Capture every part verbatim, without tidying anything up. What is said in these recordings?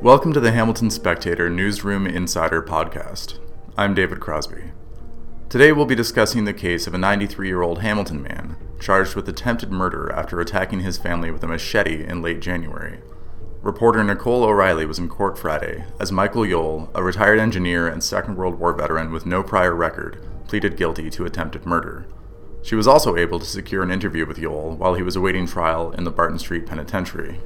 Welcome to the Hamilton Spectator Newsroom Insider Podcast. I'm David Crosby. Today we'll be discussing the case of a ninety-three-year-old Hamilton man charged with attempted murder after attacking his family with a machete in late January. Reporter Nicole O'Reilly was in court Friday as Michael Yoel, a retired engineer and Second World War veteran with no prior record, pleaded guilty to attempted murder. She was also able to secure an interview with Yoel while he was awaiting trial in the Barton Street Penitentiary.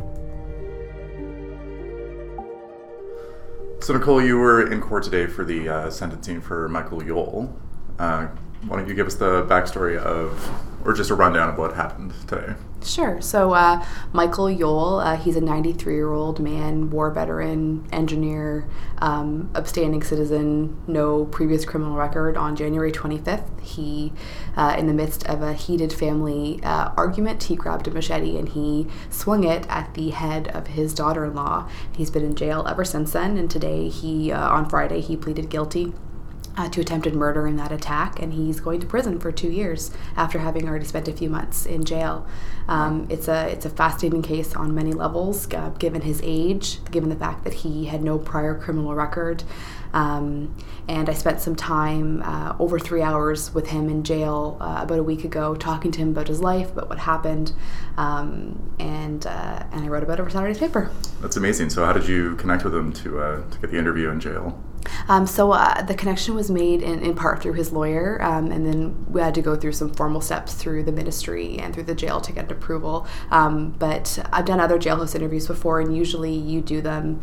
So Nicole, you were in court today for the uh, sentencing for Michael Yoel. Uh, why don't you give us the backstory of, or just a rundown of what happened today? Sure. So uh, Michael Yoel, uh, he's a ninety-three-year-old man, war veteran, engineer, um, upstanding citizen, no previous criminal record. On January twenty-fifth, he, uh, in the midst of a heated family uh, argument, he grabbed a machete and he swung it at the head of his daughter-in-law. He's been in jail ever since then, and today, he, uh, on Friday, he pleaded guilty Uh, to attempted murder in that attack, and he's going to prison for two years after having already spent a few months in jail. Um, it's a it's a fascinating case on many levels, uh, given his age, given the fact that he had no prior criminal record. Um, and I spent some time, uh, over three hours with him in jail uh, about a week ago, talking to him about his life, about what happened, um, and uh, and I wrote about it for Saturday's paper. That's amazing. So how did you connect with him to uh, to get the interview in jail? Um, so uh, the connection was made in, in part through his lawyer, um, and then we had to go through some formal steps through the ministry and through the jail to get approval. Um, but I've done other jailhouse interviews before, and usually you do them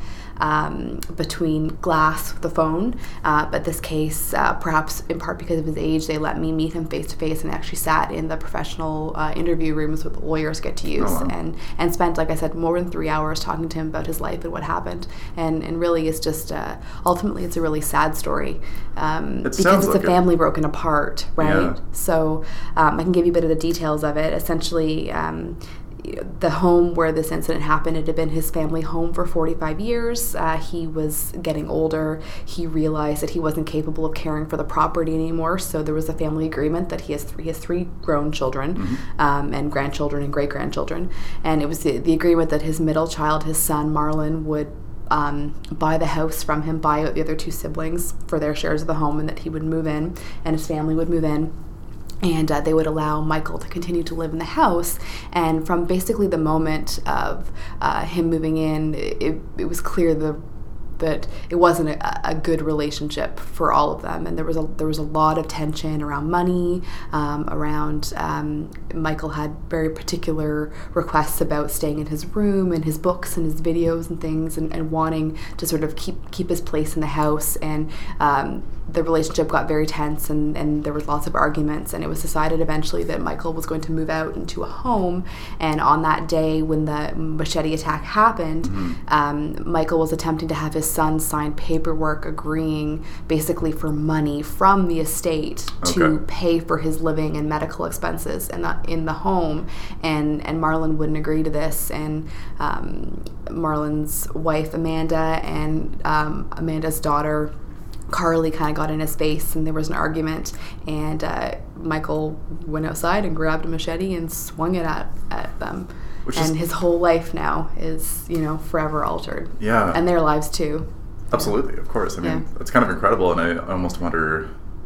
um, between glass, the phone. Uh, but this case, uh, perhaps in part because of his age, they let me meet him face to face and actually sat in the professional uh, interview rooms with lawyers get to use, oh, wow. and and spent, like I said, more than three hours talking to him about his life and what happened. And and really, it's just uh, ultimately. It's a really sad story um, it because it's like a family it. broken apart, right? Yeah. So um, I can give you a bit of the details of it. Essentially, um, the home where this incident happened, it had been his family home for forty-five years. Uh, he was getting older. He realized that he wasn't capable of caring for the property anymore, so there was a family agreement that he has three, he has three grown children, mm-hmm. um, and grandchildren and great-grandchildren. And it was the, the agreement that his middle child, his son, Marlon, would Um, buy the house from him, buy out the other two siblings for their shares of the home, and that he would move in and his family would move in, and uh, they would allow Michael to continue to live in the house. And from basically the moment of uh, him moving in, it, it was clear the that it wasn't a, a good relationship for all of them, and there was a there was a lot of tension around money, um, around um, Michael had very particular requests about staying in his room and his books and his videos and things, and, and wanting to sort of keep keep his place in the house, and um, the relationship got very tense, and, and there was lots of arguments, and it was decided eventually that Michael was going to move out into a home. And on that day when the machete attack happened, mm-hmm. um, Michael was attempting to have his son sign paperwork agreeing basically for money from the estate okay. to pay for his living and medical expenses in the, in the home, and, and Marlon wouldn't agree to this, and um, Marlon's wife Amanda and um, Amanda's daughter Carly kind of got in his face, and there was an argument, and uh, Michael went outside and grabbed a machete and swung it at, at them. Which and is, his whole life now is, you know, forever altered. Yeah. And their lives too. Absolutely, of course. I mean, yeah. It's kind of incredible, and I almost wonder,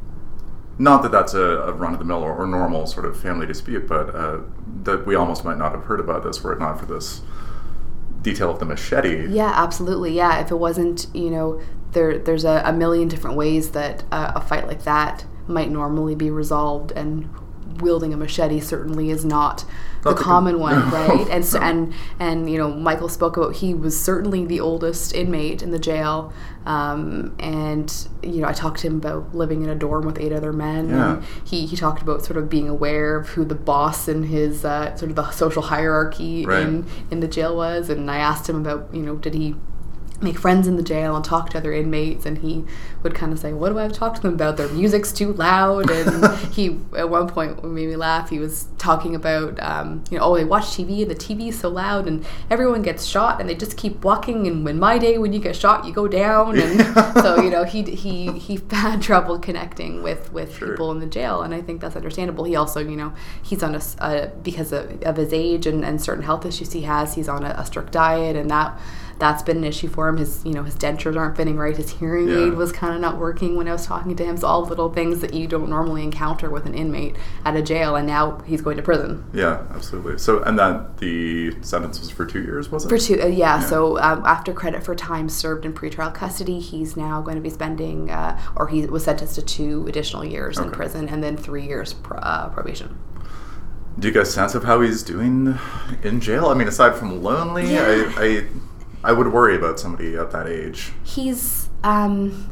not that that's a, a run-of-the-mill or, or normal sort of family dispute, but uh, that we almost might not have heard about this were it not for this detail of the machete. Yeah, absolutely. Yeah, if it wasn't, you know, there there's a, a million different ways that uh, a fight like that might normally be resolved, and wielding a machete certainly is not the not common the con- one, right? And so, and and you know, Michael spoke about he was certainly the oldest inmate in the jail, um, and you know, I talked to him about living in a dorm with eight other men. Yeah. And he he talked about sort of being aware of who the boss in his uh, sort of the social hierarchy right. in in the jail was, and I asked him about, you know, did he make friends in the jail and talk to other inmates, and he would kind of say, what do I have to talk to them about? Their music's too loud. And he, at one point, what made me laugh, he was talking about, um, you know, oh, they watch T V and the T V's so loud and everyone gets shot and they just keep walking, and in my day, when you get shot, you go down. And so, you know, he he he had trouble connecting with, with sure. people in the jail, and I think that's understandable. He also, you know, he's on a, a because of, of his age and, and certain health issues he has, he's on a, a strict diet, and that that's been an issue for him. His, you know, his dentures aren't fitting right. His hearing Yeah. aid was kind of not working when I was talking to him. So all little things that you don't normally encounter with an inmate at a jail, and now he's going to prison. Yeah, absolutely. So, and that the sentence was for two years, was it? For two, uh, yeah, Yeah. So um, after credit for time served in pretrial custody, he's now going to be spending, uh, or he was sentenced to two additional years in Okay. prison and then three years pro- uh, probation. Do you get a sense of how he's doing in jail? I mean, aside from lonely, Yeah. I, I I would worry about somebody at that age. He's um,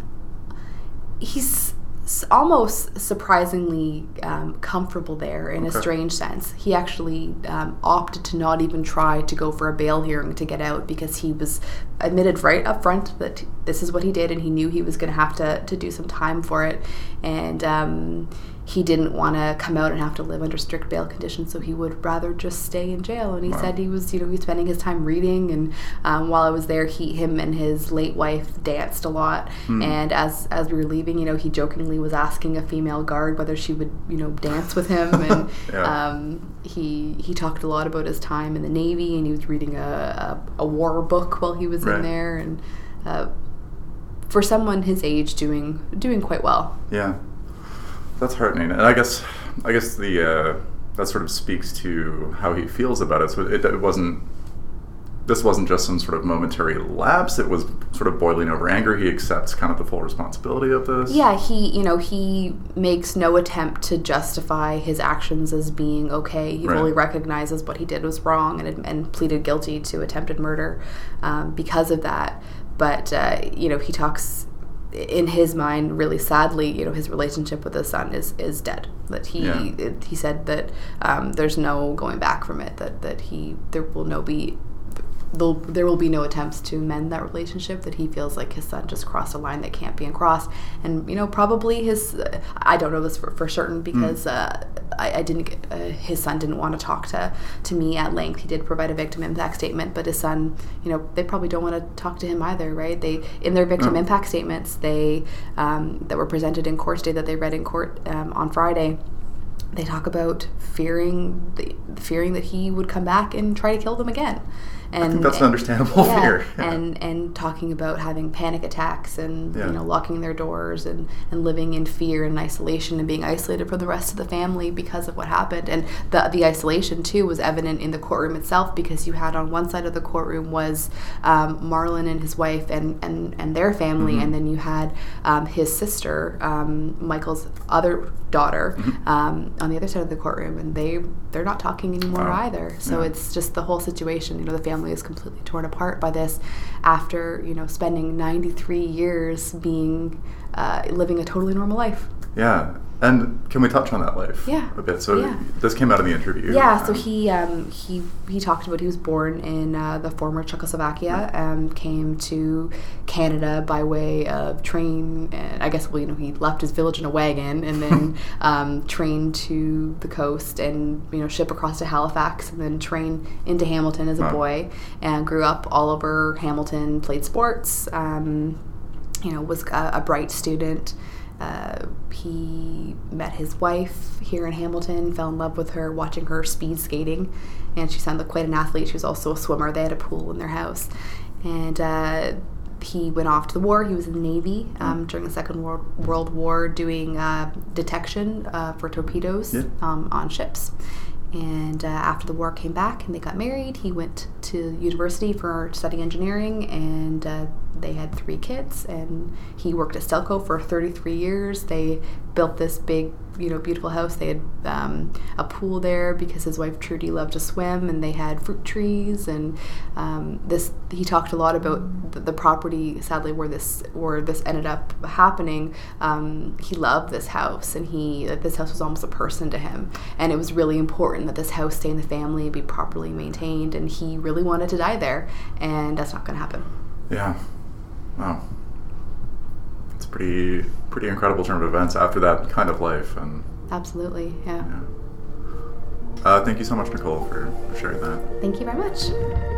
he's s- almost surprisingly um, comfortable there in Okay. a strange sense. He actually um, opted to not even try to go for a bail hearing to get out because he was admitted right up front that this is what he did, and he knew he was going to have to to do some time for it, and um, he didn't want to come out and have to live under strict bail conditions, so he would rather just stay in jail. And he Wow. said he was, you know, he was spending his time reading, and um, while I was there, he, him and his late wife danced a lot. Hmm. And as as we were leaving, you know, he jokingly was asking a female guard whether she would, you know, dance with him. And Yeah. um, he he talked a lot about his time in the Navy, and he was reading a a, a war book while he was Right. in there. And uh, for someone his age, doing doing quite well. Yeah, that's heartening, and I guess I guess the uh, that sort of speaks to how he feels about it. So it, it wasn't this wasn't just some sort of momentary lapse. It was sort of boiling over anger. He accepts kind of the full responsibility of this. Yeah, he, you know, he makes no attempt to justify his actions as being okay. He Right. fully recognizes what he did was wrong and, and pleaded guilty to attempted murder um, because of that. But, uh, you know, he talks, in his mind, really sadly, you know, his relationship with his son is, is dead. That he Yeah. it, he said that um, there's no going back from it, that, that he, there will no be... There'll, there will be no attempts to mend that relationship, that he feels like his son just crossed a line that can't be uncrossed. And, you know, probably his, uh, I don't know this for, for certain because uh, I, I didn't get, uh, his son didn't want to talk to, to me at length. He did provide a victim impact statement, but his son, you know, they probably don't want to talk to him either, right? They, in their victim Oh. impact statements, they, um, that were presented in court today, that they read in court um, on Friday, they talk about fearing the, fearing that he would come back and try to kill them again. And, I think that's an understandable yeah, fear. Yeah. And and talking about having panic attacks and Yeah. you know locking their doors and, and living in fear and isolation and being isolated from the rest of the family because of what happened. And the the isolation too was evident in the courtroom itself, because you had on one side of the courtroom was um, Marlon and his wife and, and, and their family, Mm-hmm. and then you had um, his sister, um, Michael's other daughter, Mm-hmm. um, on the other side of the courtroom, and they they're not talking anymore Wow. either. So Yeah. it's just the whole situation. You know, the family is completely torn apart by this after, you know, spending ninety-three years being uh, living a totally normal life. Yeah. And can we touch on that life Yeah. a bit? So Yeah. this came out in the interview. Yeah, so Um, he um, he he talked about he was born in uh, the former Czechoslovakia, um, came to Canada by way of train, and I guess well you know he left his village in a wagon and then um, trained to the coast and you know ship across to Halifax and then train into Hamilton as a Wow. boy, and grew up all over Hamilton, played sports, um, you know was a, a bright student. Uh, he met his wife here in Hamilton, fell in love with her watching her speed skating, and she sounded like quite an athlete. She was also a swimmer. They had a pool in their house, and uh, he went off to the war. He was in the Navy um, during the Second World, World War doing uh, detection uh, for torpedoes Yeah. um, on ships. And uh, after the war came back and they got married, he went to university for studying engineering, and uh, they had three kids, and he worked at Stelco for thirty-three years. They built this big, you know, beautiful house. They had um, a pool there because his wife Trudy loved to swim, and they had fruit trees. And um, this, he talked a lot about the, the property, sadly, where this where this ended up happening. Um, he loved this house, and he this house was almost a person to him, and it was really important that this house stay in the family, be properly maintained, and he really wanted to die there, and that's not going to happen. Yeah. Wow. It's a pretty pretty incredible turn of events after that kind of life. And Absolutely, yeah. yeah. Uh, thank you so much, Nicole, for, for sharing that. Thank you very much.